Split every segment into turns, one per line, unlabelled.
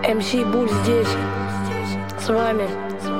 МС Буль здесь, с вами.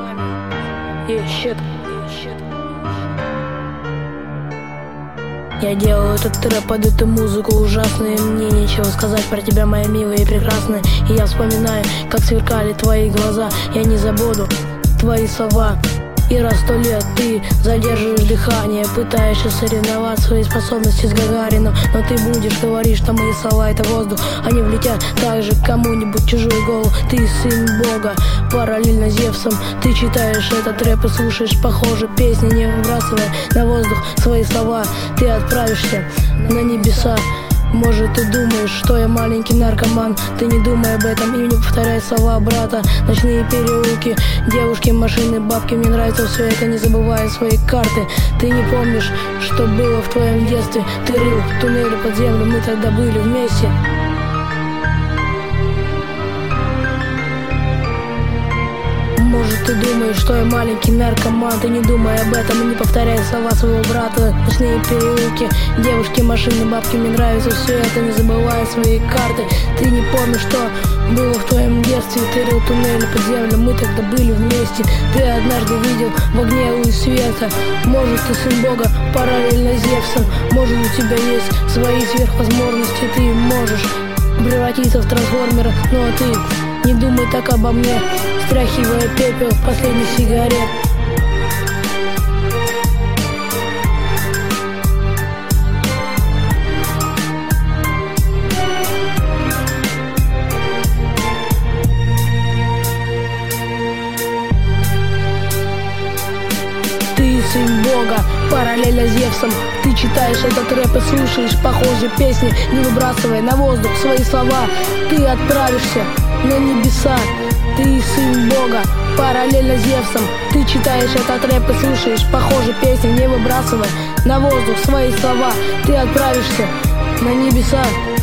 Я делаю этот трэп под эту музыку ужасную, и мне нечего сказать про тебя, моя милая и прекрасная. И я вспоминаю, как сверкали твои глаза. Я не забуду твои слова. И раз 100 лет ты задерживаешь дыхание, пытаешься соревновать свои способности с Гагарином, но ты будешь говорить, что мои слова — это воздух. Они влетят так же кому-нибудь в чужую голову. Ты сын Бога, параллельно Зевсом. Ты читаешь этот рэп и слушаешь похоже песни, не выбрасывая на воздух свои слова. Ты отправишься на небеса. Может, ты думаешь, что я маленький наркоман. Ты не думай об этом и не повторяй слова брата. Ночные переулки, девушки, машины, бабки. Мне нравится все это, не забывая свои карты. Ты не помнишь, что было в твоем детстве. Ты рыл туннели под землю, мы тогда были вместе. Может, ты думаешь, что я маленький наркоман. Ты не думай об этом и не повторяй слова своего брата. Ночные переулки, девушки, машины, бабки. Мне нравится все это, не забывая свои карты. Ты не помнишь, что было в твоем детстве. Ты рыл туннели под землю, мы тогда были вместе. Ты однажды видел в огне луч света. Может, ты сын Бога, параллельно Зевсом. Может, у тебя есть свои сверхвозможности. Ты можешь превратиться в трансформера, но ты не думай так обо мне, стряхивая пепел последних сигарет. Ты сын Бога, параллельно Зевсом. Ты читаешь этот рэп и слушаешь похожие песни, не выбрасывая на воздух свои слова. Ты отправишься на небеса. Ты сын Бога, параллельно Зевсом. Ты читаешь этот рэп и слушаешь похожие песни, не выбрасывая на воздух свои слова. Ты отправишься на небеса.